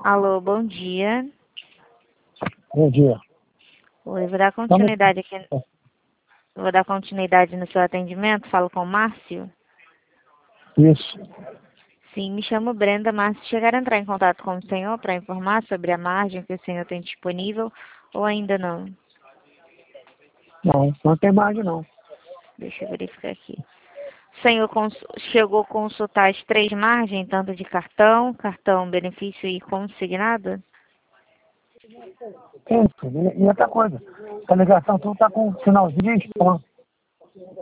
Alô, bom dia. Bom dia. Oi, vou dar continuidade aqui. Vou dar continuidade no seu atendimento. Falo com o Márcio. Isso. Sim, me chamo Brenda. Márcio, chegaram a entrar em contato com o senhor para informar sobre a margem que o senhor tem disponível ou ainda não? Não tem margem não. Deixa eu verificar aqui. O senhor chegou a consultar as 3 margens, tanto de cartão, benefício e consignado? Isso. E outra coisa, a ligação tudo tá com sinalzinho de spam.